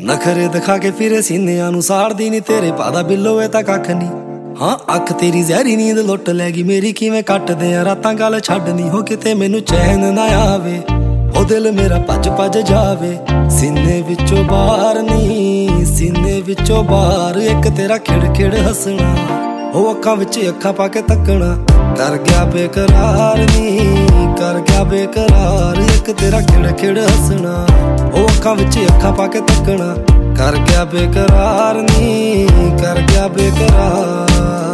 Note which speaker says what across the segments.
Speaker 1: ਨਖਰੇ ਦਿਖਾ ਕੇ ਫਿਰੇ ਸੀਨਿਆਂ ਨੂੰ ਸਾੜਦੀ ਨੀ ਤੇਰੇ ਪਾਦਾ ਬਿੱਲੋ ਇਹ ਤਾਂ ਕੱਖ ਨੀ। ਹਾਂ ਅੱਖ ਤੇਰੀ ਜ਼ਹਿਰੀ ਨੀਂਦ ਲੁੱਟ ਲੈ ਗਈ ਮੇਰੀ, ਕਿਵੇਂ ਕੱਟਦੇ ਆ ਰਾਤਾਂ ਗੱਲ ਛੱਡਨੀ ਹੋ ਕਿਤੇ ਮੈਨੂੰ ਚੈਨ ਨਾ ਆਵੇ। ਉਹ ਦਿਲ ਮੇਰਾ ਭੱਜ ਭੱਜ ਜਾਵੇ ਸੀਨੇ ਵਿੱਚੋਂ ਬਾਹਰ ਨੀ, ਸੀਨੇ ਵਿੱਚੋਂ ਬਾਹਰ ਇੱਕ ਤੇਰਾ ਖਿੜ ਖਿੜ ਹੱਸਣਾ। ਉਹ ਅੱਖਾਂ ਵਿੱਚ ਅੱਖਾਂ ਪਾ ਕੇ ਤੱਕਣਾ ਕਰ ਗਿਆ ਬੇਕਰਾਰ ਨੀ, ਕਰ ਗਿਆ ਬੇਕਰਾਰ ਇੱਕ ਤੇਰਾ ਖਿੜ ਖਿੜ ਹੱਸਣਾ। ਉਹ ਅੱਖਾਂ ਵਿੱਚ ਅੱਖਾਂ ਪਾ ਕੇ ਤੱਕਣਾ ਕਰ ਗਿਆ ਬੇਕਰਾਰ ਨੀ, ਕਰ ਗਿਆ ਬੇਕਰਾਰ।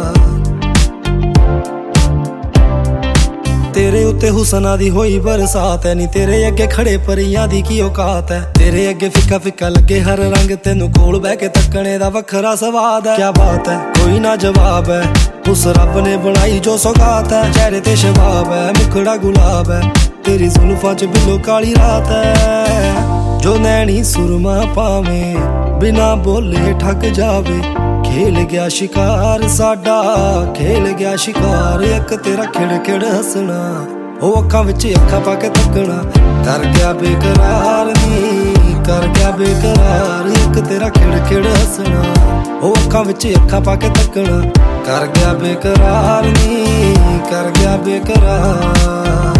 Speaker 1: ਤੇਰੇ ਉੱਤੇ ਹੁਸਨਾਂ ਦੀ ਹੋਈ ਬਰਸਾਤ ਐ ਨੀ, ਤੇਰੇ ਅੱਗੇ ਖੜੇ ਪਰੀਆਂ ਦੀ ਕੀ ਔਕਾਤ ਐ। ਤੇਰੇ ਅੱਗੇ ਫਿੱਕਾ ਫਿੱਕਾ ਲੱਗੇ ਹਰ ਰੰਗ, ਤੈਨੂੰ ਕੋਲ ਬਹਿ ਕੇ ਤੱਕਣੇ ਦਾ ਵੱਖਰਾ ਸਵਾਦ ਐ। ਕਿਆ ਬਾਤ ਐ ਕੋਈ ਨਾ ਜਵਾਬ ਐ, ਉਸ ਰੱਬ ਨੇ ਬਣਾਈ ਜੋ ਸੌਗਾਤ ਐ। ਚਿਹਰੇ ਤੇ ਸ਼ਬਾਬ ਐ ਮੁਖੜਾ ਗੁਲਾਬ ਐ, ਤੇਰੀ ਜ਼ੁਲਫਾਂ ਚ ਬਿੱਲੋ ਕਾਲੀ ਰਾਤ ਐ। ਜੋ ਨੈਣੀ ਸੁਰਮਾ ਪਾਵੇਂ ਬਿਨਾ ਬੋਲੇ ਠੱਗ ਜਾਵੇ, ਖੇਲ ਗਿਆ ਸ਼ਿਕਾਰ ਸਾਡਾ, ਖੇਲ ਗਿਆ ਸ਼ਿਕਾਰ ਇੱਕ ਤੇਰਾ ਖਿੜ ਖਿੜ ਹੱਸਣਾ। ਉਹ ਅੱਖਾਂ ਵਿੱਚ ਅੱਖਾਂ ਪਾ ਕੇ ਤੱਕਣਾ ਕਰ ਗਿਆ ਬੇਕਰਾਰ ਨੀ, ਕਰ ਗਿਆ ਬੇਕਰਾਰ ਇੱਕ ਤੇਰਾ ਖਿੜ ਖਿੜ ਹੱਸਣਾ। ਉਹ ਅੱਖਾਂ ਵਿੱਚ ਅੱਖਾਂ ਪਾ ਕੇ ਤੱਕਣਾ ਕਰ ਗਿਆ ਬੇਕਰਾਰ ਨੀ, ਕਰ ਗਿਆ ਬੇਕਰਾਰ।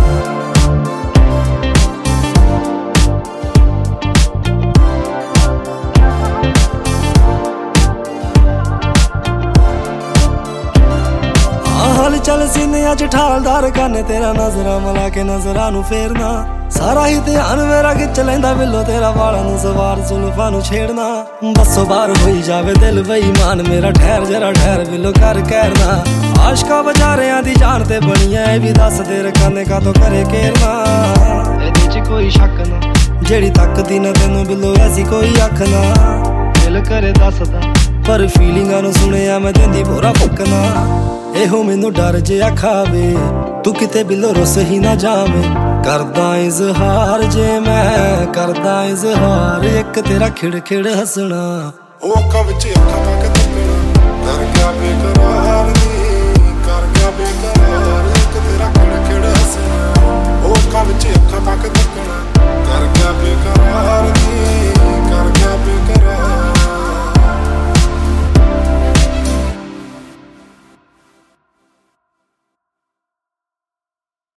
Speaker 1: ਚੱਲ ਸੀਨਿਆਂ ਚ ਠਾਲਦਾਰ ਗਾਨੇ ਤੇਰਾ ਨਜ਼ਰਾਂ ਮਿਲਾ ਕੇ ਨਜ਼ਰਾਂ ਨੂੰ ਫੇਰਨਾ। ਸਾਰਾ ਹੀ ਧਿਆਨ ਮੇਰਾ ਖਿੱਚ ਲੈਂਦਾ ਬਿੱਲੋ ਤੇਰਾ ਵਾਲਾਂ ਨੂੰ ਸਵਾਰ ਜ਼ੁਲਫਾਂ ਨੂੰ ਛੇੜਨਾ। ਬੱਸੋਂ ਬਾਹਰ ਹੋਈ ਜਾਵੇ ਦਿਲ ਬੇਈਮਾਨ ਮੇਰਾ, ਠਹਿਰ ਜਰਾ ਠਹਿਰ ਬਿੱਲੋ ਕਰ ਕਹਿਰਨਾ। ਆਸ਼ਕਾਂ ਵਿਚਾਰਿਆਂ ਦੀ ਜਾਨ ਤੇ ਬਣੀਆਂ ਇਹ ਵੀ ਦੱਸ ਦੇ ਰਕਾਨੇ ਕਾਤੋਂ ਕਰੇ ਘੇਰਨਾ। ਇਹਦੇ ਚ ਕੋਈ ਸ਼ੱਕ ਨਾ ਜਿਹੜੀ ਤੱਕਦੀ ਨਾ ਤੈਨੂੰ ਬਿੱਲੋ ਐਸੀ ਕੋਈ ਅੱਖ ਨਾ। ਦਿਲ ਕਰੇ ਦੱਸਦਾ ਪਰ ਫੀਲਿੰਗਾਂ ਨੂੰ ਸੁਣਿਆ ਮੈਂ ਦਿੰਦੀ ਪੂਰਾ ਫੁੱਕਣਾ। ਇਹੋ ਮੈਨੂੰ ਡਰ ਜਿਹਾ ਖਾਵੇ ਤੂੰ ਕਿਤੇ ਬਿੱਲੋ ਰੁੱਸ ਹੀ ਨਾ ਜਾਵੇਂ। ਕਰਦਾ ਇਜ਼ਹਾਰ ਜੇ ਮੈਂ ਕਰਦਾ ਇਜ਼ਹਾਰ ਇੱਕ ਤੇਰਾ ਖਿੜ ਖਿੜ ਹੱਸਣਾ।
Speaker 2: ਉਹ ਅੱਖਾਂ ਵਿੱਚ ਅੱਖਾਂ ਪਾ ਕੇ ਤੱਕਣਾ ਕਰ ਗਿਆ ਬੇਕਰਾਰ ਨੀ, ਕਰ ਗਿਆ ਬੇਕਰਾਰ ਇੱਕ ਤੇਰਾ ਖਿੜ ਖਿੜ ਹੱਸਣਾ। ਉਹ ਅੱਖਾਂ ਵਿੱਚ ਅੱਖਾਂ ਪਾ ਕੇ ਤੱਕਣਾ